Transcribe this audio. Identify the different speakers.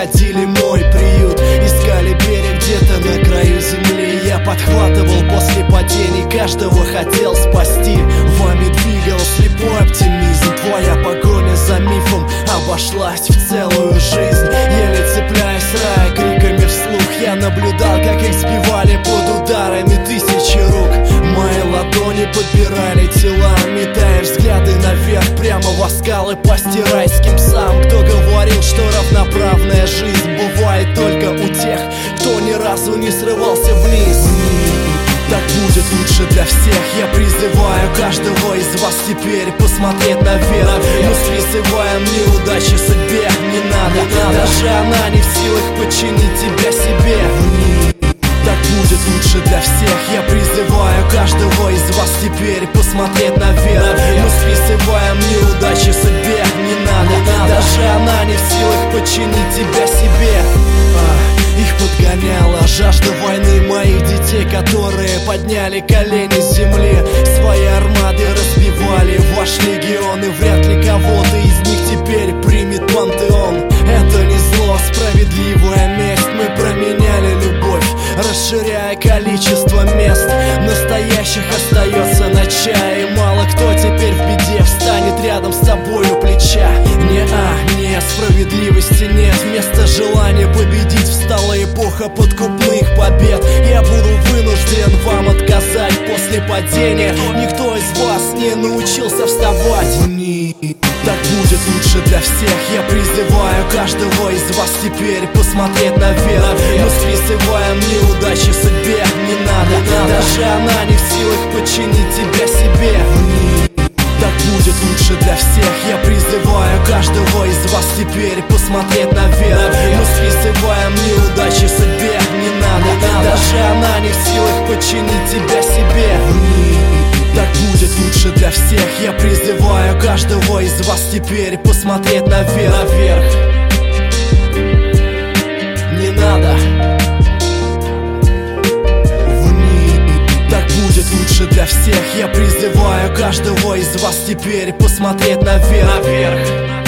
Speaker 1: находили мой приют, искали берег где-то на краю земли. Я подхватывал после падений, каждого хотел спасти. Вами двигал слепой оптимизм. Твоя погоня за мифом обошлась в целую жизнь. Еле цепляясь рая криками вслух, я наблюдал, как их сбивали под ударами тысячи рук. Мои ладони подбирали тела, метая взгляды наверх, прямо во скалы пасти райским псам. Кто говорил, что равноправная жизнь бывает только у тех, кто ни разу не срывался вниз? Так будет лучше для всех. Я призываю каждого из вас теперь посмотреть наверх. Мы списываем неудачи судьбе, не надо. Даже она не в силах подчинить тебя себе. Так будет лучше для всех. Я призываю каждого из вас теперь посмотреть наверх. Мы списываем неудачи судьбе, не надо. Даже она не в силах подчинить тебя себе. Их подгоняла жажда войны моих детей, которые подняли колени с земли. Свои армады разбивали ваш легион, и вряд ли кого-то из них теперь примет пантеон. Это не зло, справедливая месть. Мы променяли любовь, расширяя количество мест. Настоящих остается на чае, и мало кто теперь в беде встанет рядом с тобой у плеча. Нет, справедливости нет. Вместо желания победить встала эпоха подкупных побед. Я буду вынужден вам отказать после падения. Никто из вас не научился вставать. Так будет лучше для всех. Я призываю каждого из вас теперь посмотреть наверх. Мы списываем неудачи судьбе, не надо. Даже она не в силах подчинить тебя себе. Так будет лучше для всех. Я призываю каждого из вас теперь посмотреть наверх. Мы списываем неудачи судьбе, не надо. Даже она не в силах подчинить тебя себе. Так будет лучше для всех. Я призываю каждого из вас теперь посмотреть наверх. Не надо. Так будет лучше для всех. Я призываю каждого из вас теперь посмотреть наверх.